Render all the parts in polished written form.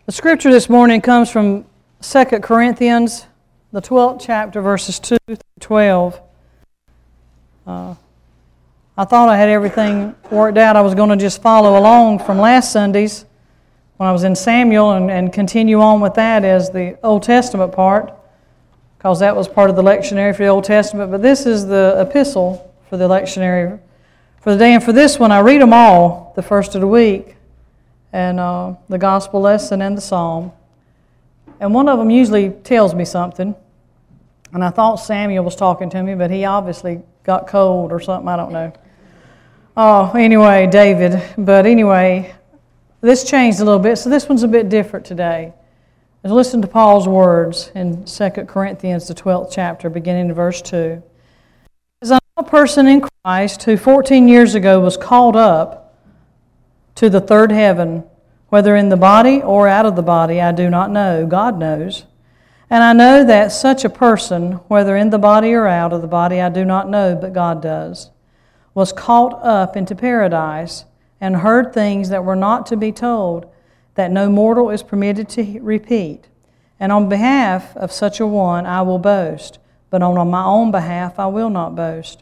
The scripture this morning comes from 2 Corinthians, the 12th chapter, verses 2 through 12. I thought I had everything worked out. I was going to just follow along from last Sunday's when I was in Samuel and continue on with that as the Old Testament part, because that was part of the lectionary for the Old Testament. But this is the epistle for the lectionary for the day. And for this one, I read them all the first of the week, and the gospel lesson and the psalm. And one of them usually tells me something. And I thought Samuel was talking to me, but he obviously got cold or something, I don't know. Anyway, David. But anyway, this changed a little bit, so this one's a bit different today. Let's listen to Paul's words in 2 Corinthians, the 12th chapter, beginning in verse 2. As I know a person in Christ who 14 years ago was called up to the third heaven, whether in the body or out of the body, I do not know. God knows. And I know that such a person, whether in the body or out of the body, I do not know, but God does, was caught up into paradise and heard things that were not to be told, that no mortal is permitted to repeat. And on behalf of such a one I will boast, but on my own behalf I will not boast,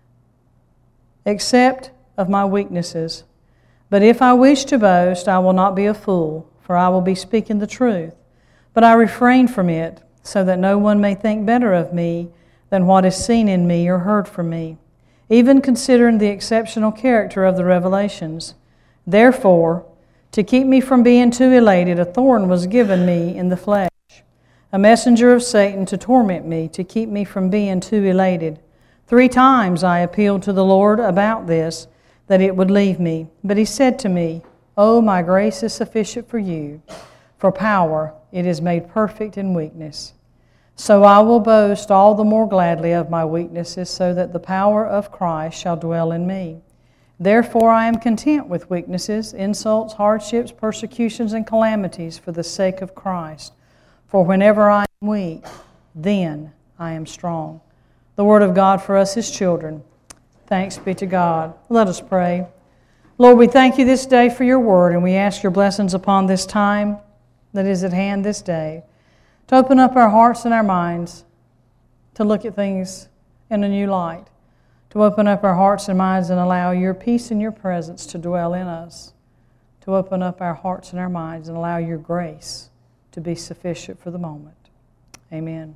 except of my weaknesses. But if I wish to boast, I will not be a fool, for I will be speaking the truth. But I refrain from it, so that no one may think better of me than what is seen in me or heard from me, even considering the exceptional character of the revelations. Therefore, to keep me from being too elated, a thorn was given me in the flesh, a messenger of Satan to torment me, to keep me from being too elated. 3 times I appealed to the Lord about this, that it would leave me. But he said to me, "Oh, my grace is sufficient for you, for power it is made perfect in weakness. So I will boast all the more gladly of my weaknesses, so that the power of Christ shall dwell in me. Therefore I am content with weaknesses, insults, hardships, persecutions, and calamities for the sake of Christ. For whenever I am weak, then I am strong." The word of God for us, His children. Thanks be to God. Let us pray. Lord, we thank you this day for your word, and we ask your blessings upon this time that is at hand this day, to open up our hearts and our minds to look at things in a new light, to open up our hearts and minds and allow your peace and your presence to dwell in us, to open up our hearts and our minds and allow your grace to be sufficient for the moment. Amen.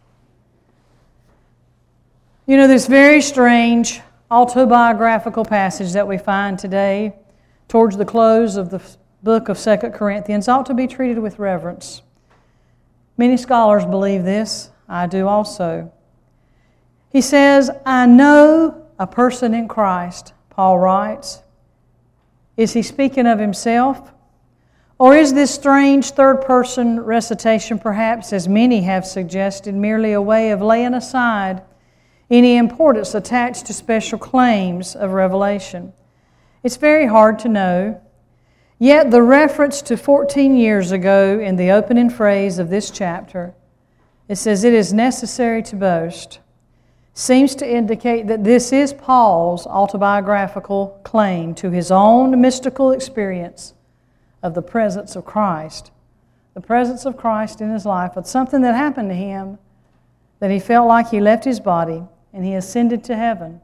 You know, this very strange autobiographical passage that we find today towards the close of the book of 2 Corinthians ought to be treated with reverence. Many scholars believe this. I do also. He says, I know a person in Christ, Paul writes. Is he speaking of himself? Or is this strange third-person recitation, perhaps, as many have suggested, merely a way of laying aside any importance attached to special claims of revelation? It's very hard to know. Yet the reference to 14 years ago in the opening phrase of this chapter, it says, "It is necessary to boast," seems to indicate that this is Paul's autobiographical claim to his own mystical experience of the presence of Christ. The presence of Christ in his life. It's something that happened to him, that he felt like he left his body and he ascended to heaven.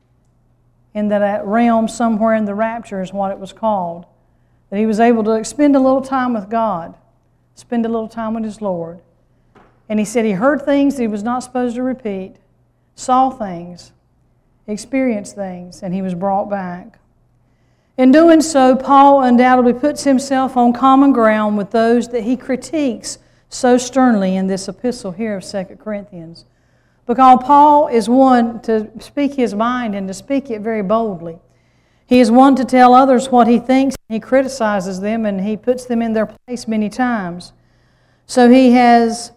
In that realm somewhere in the rapture is what it was called. That he was able to spend a little time with God, spend a little time with his Lord. And he said he heard things that he was not supposed to repeat, saw things, experienced things, and he was brought back. In doing so, Paul undoubtedly puts himself on common ground with those that he critiques so sternly in this epistle here of 2 Corinthians. Because Paul is one to speak his mind and to speak it very boldly. He is one to tell others what he thinks. He criticizes them and he puts them in their place many times. So he has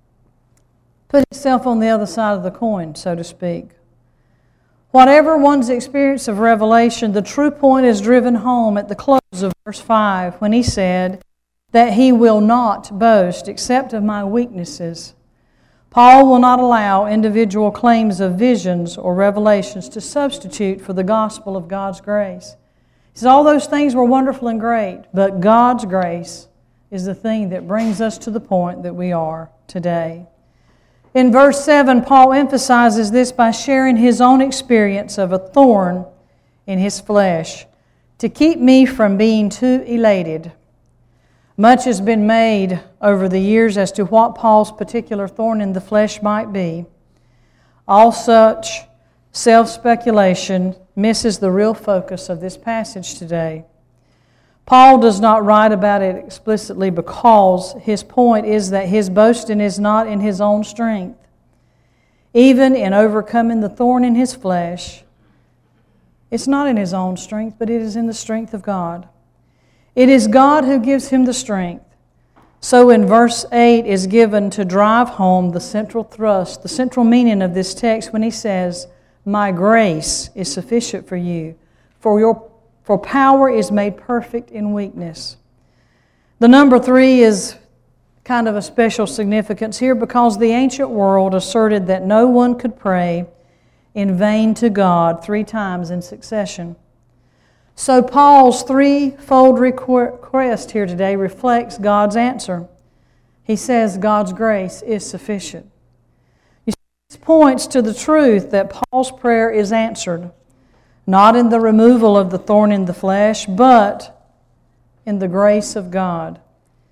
put himself on the other side of the coin, so to speak. Whatever one's experience of revelation, the true point is driven home at the close of verse 5 when he said that he will not boast except of my weaknesses. Paul will not allow individual claims of visions or revelations to substitute for the gospel of God's grace. He says all those things were wonderful and great, but God's grace is the thing that brings us to the point that we are today. In verse 7, Paul emphasizes this by sharing his own experience of a thorn in his flesh to keep me from being too elated. Much has been made over the years as to what Paul's particular thorn in the flesh might be. All such self-speculation misses the real focus of this passage today. Paul does not write about it explicitly because his point is that his boasting is not in his own strength. Even in overcoming the thorn in his flesh, it's not in his own strength, but it is in the strength of God. It is God who gives him the strength. So in verse 8 is given to drive home the central thrust, the central meaning of this text when he says, "My grace is sufficient for you, for power is made perfect in weakness." The number 3 is kind of a special significance here because the ancient world asserted that no one could pray in vain to God 3 times in succession. So Paul's threefold request here today reflects God's answer. He says God's grace is sufficient. You see, this points to the truth that Paul's prayer is answered, not in the removal of the thorn in the flesh, but in the grace of God.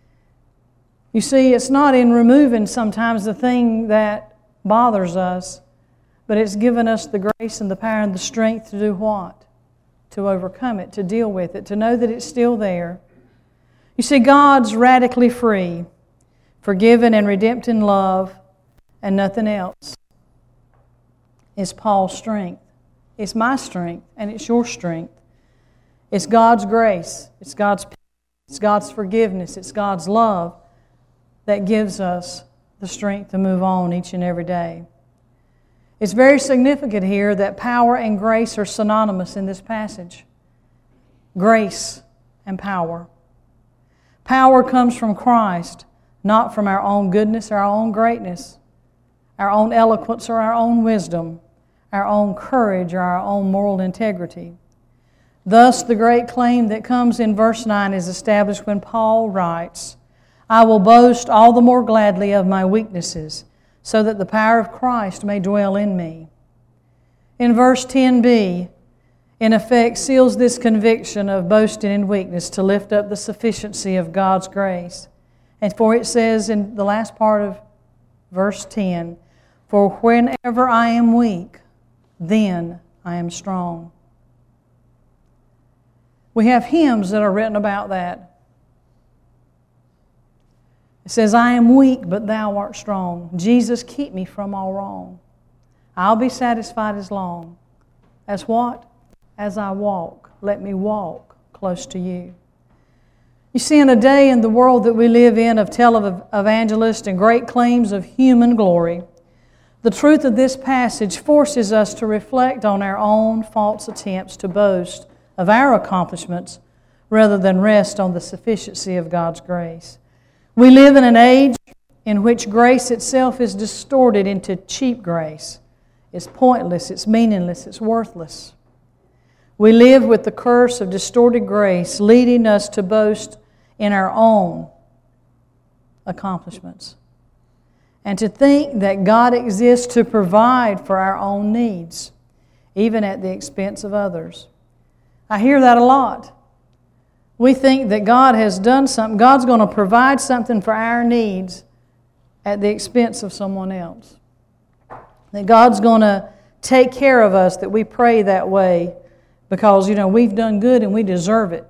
You see, it's not in removing sometimes the thing that bothers us, but it's given us the grace and the power and the strength to do what? To overcome it, to deal with it, to know that it's still there. You see, God's radically free, forgiven and redeemed in love, and nothing else is Paul's strength. It's my strength, and it's your strength. It's God's grace, it's God's peace, it's God's forgiveness, it's God's love that gives us the strength to move on each and every day. It's very significant here that power and grace are synonymous in this passage. Grace and power. Power comes from Christ, not from our own goodness, our own greatness, our own eloquence or our own wisdom, our own courage or our own moral integrity. Thus, the great claim that comes in verse 9 is established when Paul writes, "I will boast all the more gladly of my weaknesses, so that the power of Christ may dwell in me." In verse 10b, in effect, seals this conviction of boasting in weakness to lift up the sufficiency of God's grace. And for it says in the last part of verse 10, "For whenever I am weak, then I am strong." We have hymns that are written about that. It says, "I am weak, but thou art strong. Jesus, keep me from all wrong. I'll be satisfied as long as what? As I walk. Let me walk close to you." You see, in a day in the world that we live in of televangelists and great claims of human glory, the truth of this passage forces us to reflect on our own false attempts to boast of our accomplishments rather than rest on the sufficiency of God's grace. We live in an age in which grace itself is distorted into cheap grace. It's pointless, it's meaningless, it's worthless. We live with the curse of distorted grace, leading us to boast in our own accomplishments and to think that God exists to provide for our own needs, even at the expense of others. I hear that a lot. We think that God has done something. God's going to provide something for our needs at the expense of someone else. That God's going to take care of us, that we pray that way because, we've done good and we deserve it.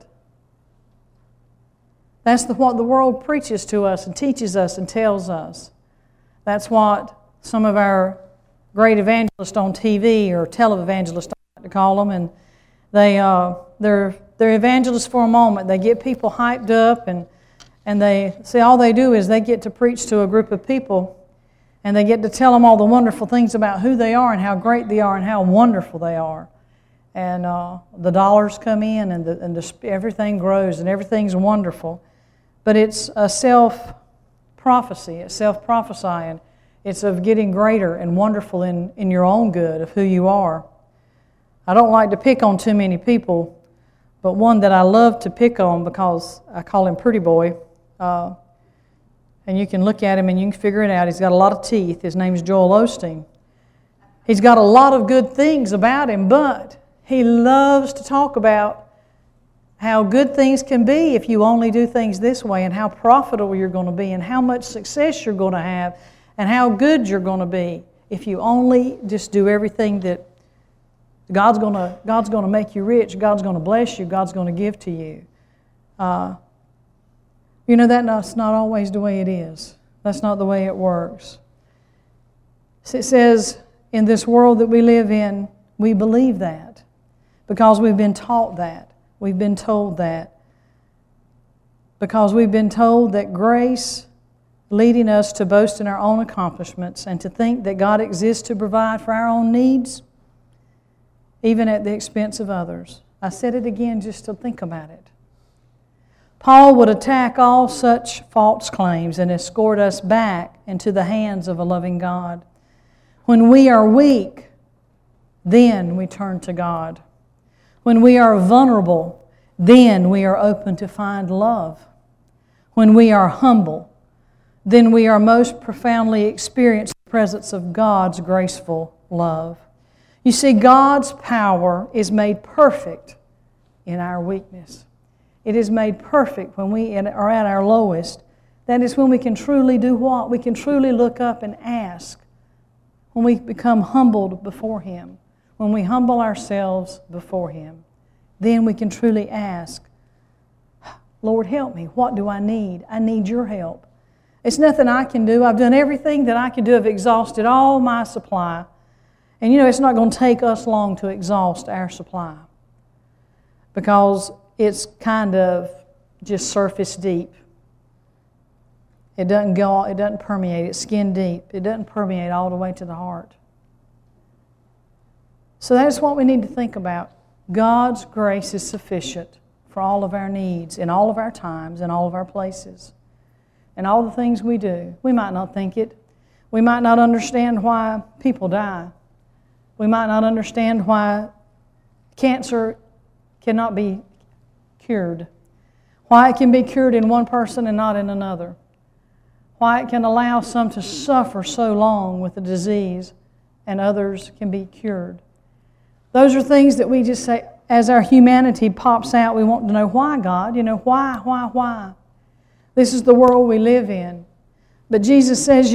That's what the world preaches to us and teaches us and tells us. That's what some of our great evangelists on TV or televangelists, I like to call them, and they're evangelists for a moment. They get people hyped up and they see all they do is they get to preach to a group of people and they get to tell them all the wonderful things about who they are and how great they are and how wonderful they are. And the dollars come in and everything grows and everything's wonderful. But it's a self-prophecy. It's self-prophesying. It's of getting greater and wonderful in your own good of who you are. I don't like to pick on too many people, but one that I love to pick on because I call him Pretty Boy And you can look at him and you can figure it out. He's got a lot of teeth. His name's Joel Osteen. He's got a lot of good things about him, but he loves to talk about how good things can be if you only do things this way, and how profitable you're going to be, and how much success you're going to have, and how good you're going to be if you only just do everything that God's going to make you rich, God's going to bless you, God's going to give to you. That's not always the way it is. That's not the way it works. It says, in this world that we live in, we believe that because we've been taught that. We've been told that. Because we've been told that grace leading us to boast in our own accomplishments and to think that God exists to provide for our own needs, even at the expense of others. I said it again just to think about it. Paul would attack all such false claims and escort us back into the hands of a loving God. When we are weak, then we turn to God. When we are vulnerable, then we are open to find love. When we are humble, then we are most profoundly experience the presence of God's graceful love. You see, God's power is made perfect in our weakness. It is made perfect when we are at our lowest. That is when we can truly do what? We can truly look up and ask. When we become humbled before Him. When we humble ourselves before Him. Then we can truly ask, Lord, help me. What do I need? I need Your help. It's nothing I can do. I've done everything that I can do. I've exhausted all my supply. And it's not going to take us long to exhaust our supply. Because it's kind of just surface deep. It doesn't permeate. It's skin deep. It doesn't permeate all the way to the heart. So that's what we need to think about. God's grace is sufficient for all of our needs, in all of our times, in all of our places, and all the things we do. We might not think it. We might not understand why people die. We might not understand why cancer cannot be cured. Why it can be cured in one person and not in another. Why it can allow some to suffer so long with the disease and others can be cured. Those are things that we just say, as our humanity pops out, we want to know, why, God? Why? This is the world we live in. But Jesus says,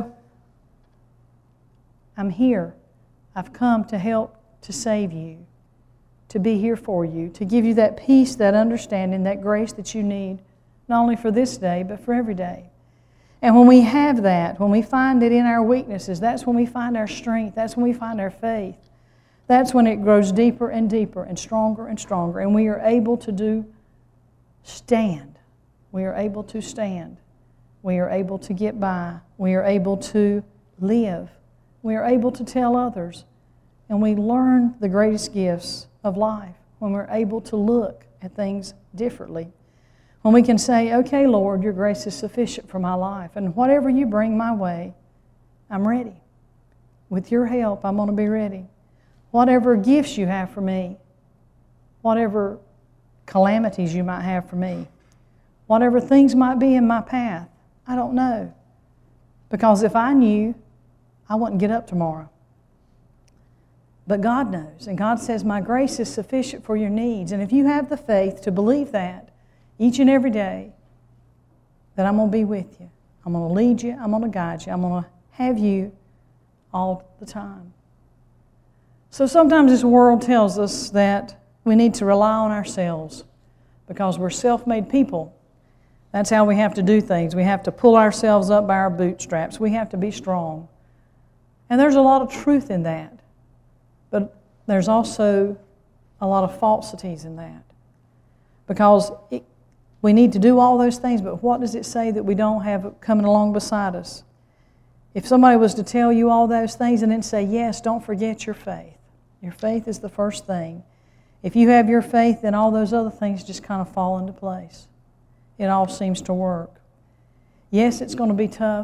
I'm here. I've come to help to save you, to be here for you, to give you that peace, that understanding, that grace that you need, not only for this day, but for every day. And when we have that, when we find it in our weaknesses, that's when we find our strength, that's when we find our faith. That's when it grows deeper and deeper and stronger, and we are able to stand. We are able to stand. We are able to get by. We are able to live. We are able to tell others. And we learn the greatest gifts of life when we're able to look at things differently. When we can say, okay, Lord, Your grace is sufficient for my life, and whatever You bring my way, I'm ready. With Your help, I'm going to be ready. Whatever gifts You have for me, whatever calamities You might have for me, whatever things might be in my path, I don't know. Because if I knew, I wouldn't get up tomorrow. But God knows, and God says, my grace is sufficient for your needs. And if you have the faith to believe that each and every day, that I'm going to be with you. I'm going to lead you. I'm going to guide you. I'm going to have you all the time. So sometimes this world tells us that we need to rely on ourselves because we're self-made people. That's how we have to do things. We have to pull ourselves up by our bootstraps. We have to be strong. And there's a lot of truth in that. But there's also a lot of falsities in that. Because we need to do all those things, but what does it say that we don't have coming along beside us? If somebody was to tell you all those things and then say, yes, don't forget your faith. Your faith is the first thing. If you have your faith, then all those other things just kind of fall into place. It all seems to work. Yes, it's going to be tough.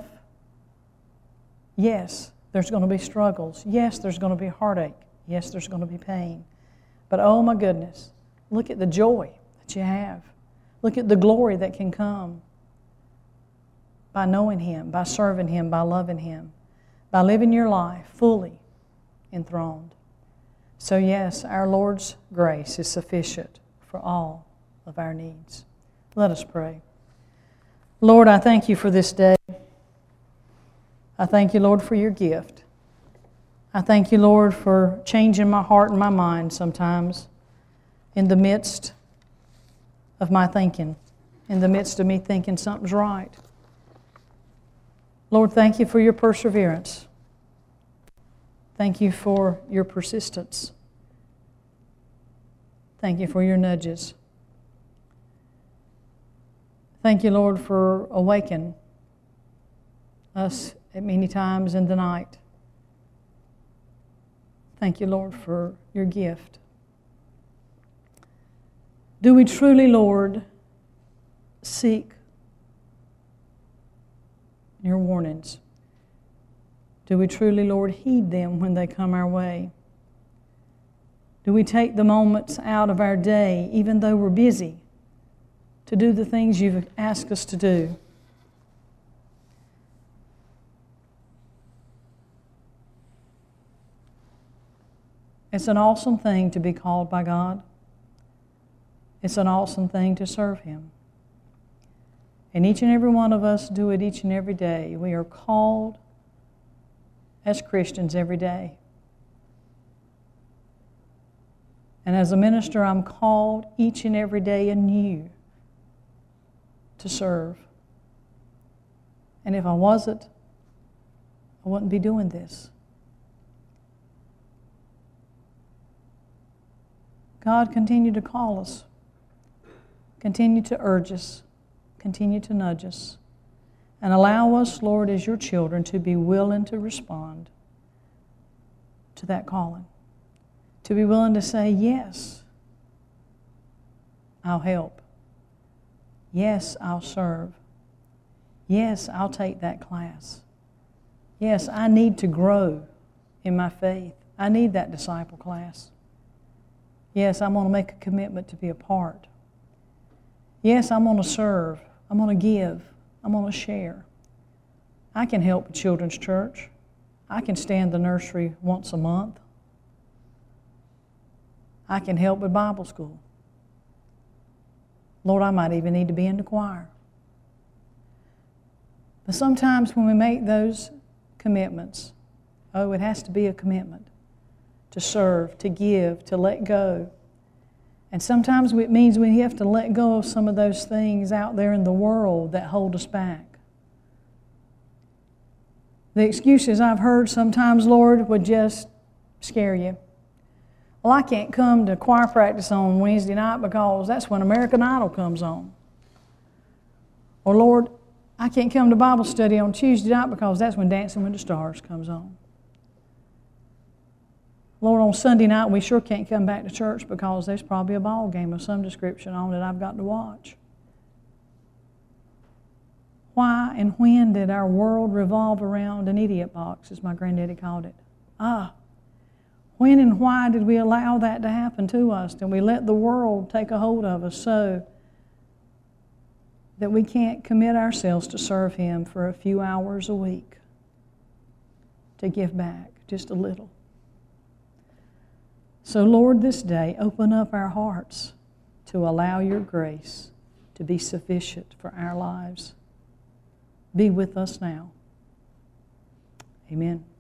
Yes, there's going to be struggles. Yes, there's going to be heartache. Yes, there's going to be pain. But oh my goodness, look at the joy that you have. Look at the glory that can come. by knowing Him, by serving Him, by loving Him, by living your life fully enthroned. So yes, our Lord's grace is sufficient for all of our needs. Let us pray. Lord, I thank You for this day. I thank You, Lord, for Your gift. I thank You, Lord, for changing my heart and my mind sometimes in the midst of my thinking, in the midst of me thinking something's right. Lord, thank You for Your perseverance. Thank You for Your persistence. Thank You for Your nudges. Thank You, Lord, for awakening us at many times in the night. Thank You, Lord, for Your gift. Do we truly, Lord, seek Your warnings? Do we truly, Lord, heed them when they come our way? Do we take the moments out of our day, even though we're busy, to do the things You've asked us to do? It's an awesome thing to be called by God. It's an awesome thing to serve Him. And each and every one of us do it each and every day. We are called as Christians every day. And as a minister, I'm called each and every day anew to serve. And if I wasn't, I wouldn't be doing this. God, continue to call us. Continue to urge us. Continue to nudge us. And allow us, Lord, as Your children, to be willing to respond to that calling. To be willing to say, yes, I'll help. Yes, I'll serve. Yes, I'll take that class. Yes, I need to grow in my faith. I need that disciple class. Yes, I'm going to make a commitment to be a part. Yes, I'm going to serve. I'm going to give. I'm going to share. I can help a children's church. I can stand the nursery once a month. I can help with Bible school. Lord, I might even need to be in the choir. But sometimes when we make those commitments, it has to be a commitment to serve, to give, to let go. And sometimes it means we have to let go of some of those things out there in the world that hold us back. The excuses I've heard sometimes, Lord, would just scare you. Well, I can't come to choir practice on Wednesday night because that's when American Idol comes on. Or, Lord, I can't come to Bible study on Tuesday night because that's when Dancing with the Stars comes on. Lord, on Sunday night, we sure can't come back to church because there's probably a ball game of some description on that I've got to watch. Why and when did our world revolve around an idiot box, as my granddaddy called it? When and why did we allow that to happen to us? Did we let the world take a hold of us so that we can't commit ourselves to serve Him for a few hours a week, to give back just a little? So, Lord, this day, open up our hearts to allow Your grace to be sufficient for our lives. Be with us now. Amen.